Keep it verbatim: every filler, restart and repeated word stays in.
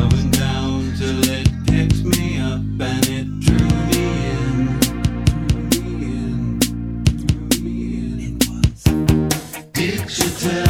Going down till it picks me up and it drew me in. Drew me in. Drew me in. It was digital.